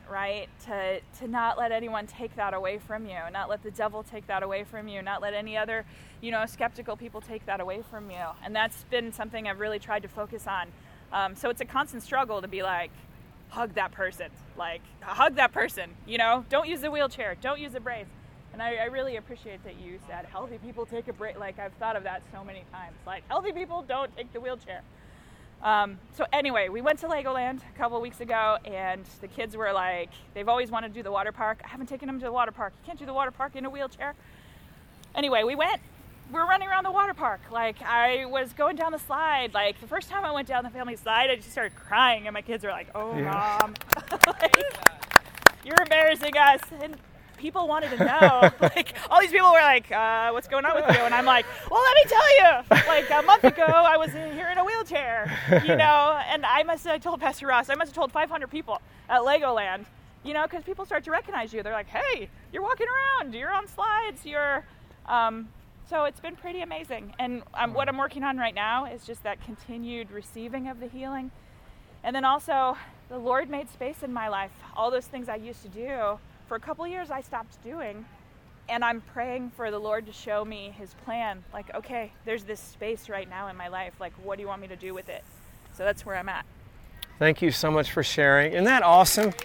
right? To to not let anyone take that away from you, not let the devil take that away from you, not let any other, you know, skeptical people take that away from you. And that's been something I've really tried to focus on. Um, so it's a constant struggle to be like, hug that person, like hug that person, you know, don't use the wheelchair, don't use the brace. And I, I really appreciate that you said healthy people take a brace. Like I've thought of that so many times, like healthy people don't take the wheelchair. Um, so anyway, we went to Legoland a couple weeks ago, and the kids were like, they've always wanted to do the water park. I haven't taken them to the water park. You can't do the water park in a wheelchair. Anyway, we went. We were running around the water park. Like, I was going down the slide. Like, the first time I went down the family slide, I just started crying, and my kids were like, oh, yeah. Mom. Like, you're embarrassing us. And people wanted to know. Like, all these people were like, uh, what's going on with you? And I'm like, well, let me tell you. Like, a month ago, I was in here in a wheelchair, you know? And I must have, I told Pastor Ross, I must have told five hundred people at Legoland, you know, because people start to recognize you. They're like, hey, you're walking around. You're on slides. You're... Um, So it's been pretty amazing. And um, what I'm working on right now is just that continued receiving of the healing. And then also, the Lord made space in my life. All those things I used to do, for a couple years I stopped doing. And I'm praying for the Lord to show me his plan. Like, okay, there's this space right now in my life. Like, what do you want me to do with it? So that's where I'm at. Thank you so much for sharing. Isn't that awesome?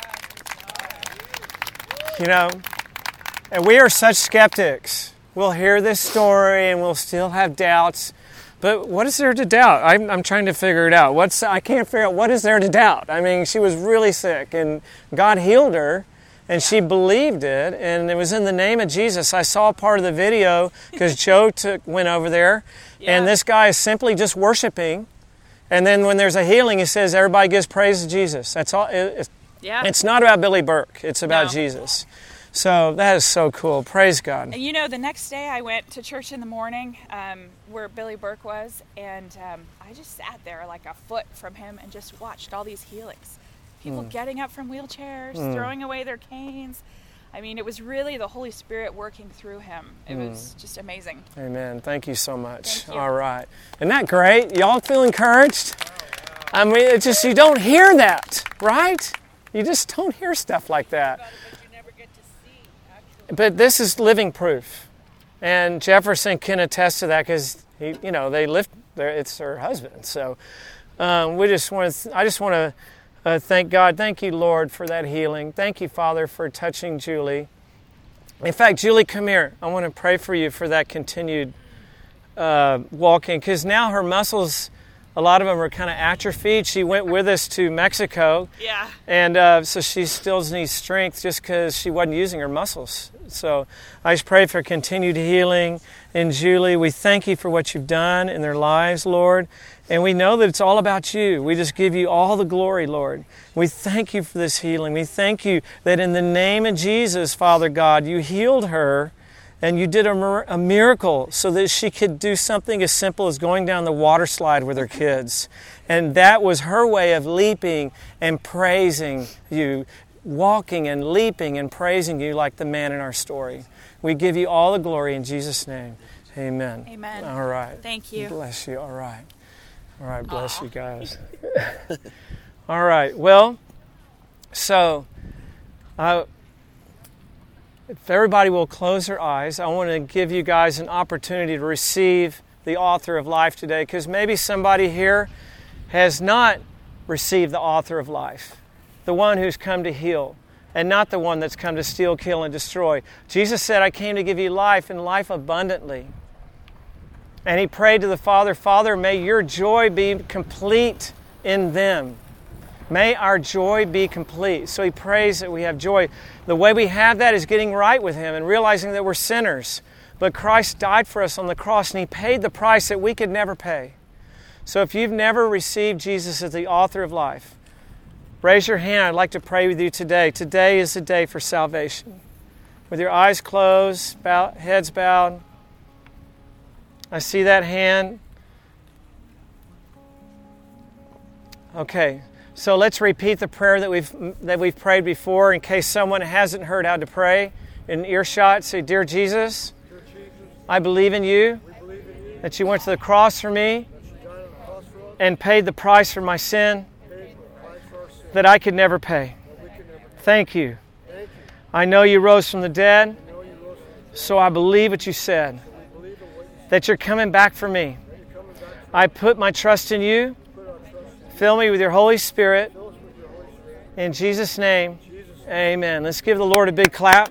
You know, and we are such skeptics. We'll hear this story and we'll still have doubts. But what is there to doubt? I'm, I'm trying to figure it out. What's I can't figure out what is there to doubt. I mean, she was really sick and God healed her and she believed it and it was in the name of Jesus. I saw part of the video because Joe took, went over there yeah. and this guy is simply just worshiping. And then when there's a healing, he says everybody gives praise to Jesus. That's all. It, it, yeah. It's not about Billy Burke. It's about no. Jesus. So that is so cool. Praise God. You know, the next day I went to church in the morning um, where Billy Burke was, and um, I just sat there like a foot from him and just watched all these healings. People mm. getting up from wheelchairs, mm. throwing away their canes. I mean, it was really the Holy Spirit working through him. It mm. was just amazing. Amen. Thank you so much. Thank you. All right. Isn't that great? Y'all feel encouraged? I mean, it's just, you don't hear that, right? You just don't hear stuff like that. But this is living proof, and Jefferson can attest to that because he, you know, they live there. It's her husband. So um, we just want to. I just want to uh, thank God. Thank you, Lord, for that healing. Thank you, Father, for touching Julie. In fact, Julie, come here. I want to pray for you for that continued uh, walking because now her muscles. A lot of them are kind of atrophied. She went with us to Mexico. Yeah. And uh, so she still needs strength just because she wasn't using her muscles. So I just pray for continued healing in Julie. We thank you for what you've done in their lives, Lord. And we know that it's all about you. We just give you all the glory, Lord. We thank you for this healing. We thank you that in the name of Jesus, Father God, you healed her. And you did a, a miracle so that she could do something as simple as going down the water slide with her kids. And that was her way of leaping and praising you, walking and leaping and praising you like the man in our story. We give you all the glory in Jesus' name. Amen. Amen. All right. Thank you. Bless you. All right. All right. Bless Aww. You guys. All right. Well, so... Uh, If everybody will close their eyes, I want to give you guys an opportunity to receive the author of life today because maybe somebody here has not received the author of life, the one who's come to heal and not the one that's come to steal, kill, and destroy. Jesus said, I came to give you life and life abundantly. And he prayed to the Father, Father, may your joy be complete in them. May our joy be complete. So he prays that we have joy. The way we have that is getting right with him and realizing that we're sinners. But Christ died for us on the cross and he paid the price that we could never pay. So if you've never received Jesus as the author of life, raise your hand. I'd like to pray with you today. Today is the day for salvation. With your eyes closed, bow, heads bowed. I see that hand. Okay. So let's repeat the prayer that we've that we've prayed before in case someone hasn't heard how to pray. In earshot, say, Dear Jesus, Dear Jesus I believe in you, believe in you, that you went to the cross for me cross for and paid the price for my sin, for sin that I could never pay. Never Thank you. I know you rose from the dead, so I believe what you said, that you're coming back for me. I put my trust in you. Fill me with your Holy Spirit. In Jesus' name, amen. Let's give the Lord a big clap.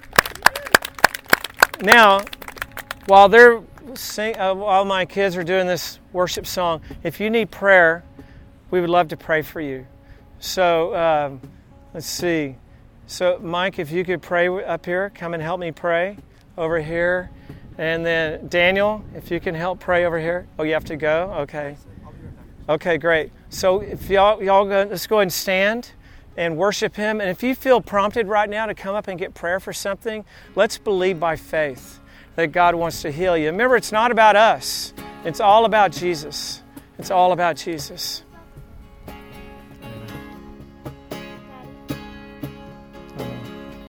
Now, while they're sing, uh, while my kids are doing this worship song, if you need prayer, we would love to pray for you. So, um, let's see. So, Mike, if you could pray up here, come and help me pray over here. And then, Daniel, if you can help pray over here. Oh, you have to go? Okay. Okay, great. So, if y'all, y'all go, let's go ahead and stand and worship Him. And if you feel prompted right now to come up and get prayer for something, let's believe by faith that God wants to heal you. Remember, it's not about us. It's all about Jesus. It's all about Jesus.